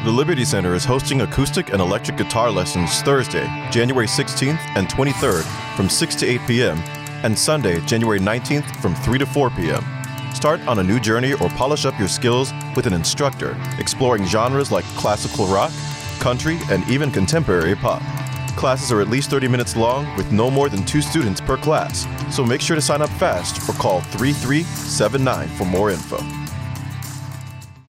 The Liberty Center is hosting acoustic and electric guitar lessons Thursday, January 16th and 23rd from 6 to 8 p.m. and Sunday, January 19th from 3 to 4 p.m. Start on a new journey or polish up your skills with an instructor exploring genres like classical rock, country, and even contemporary pop. Classes are at least 30 minutes long with no more than 2 students per class, so make sure to sign up fast or call 3379 for more info.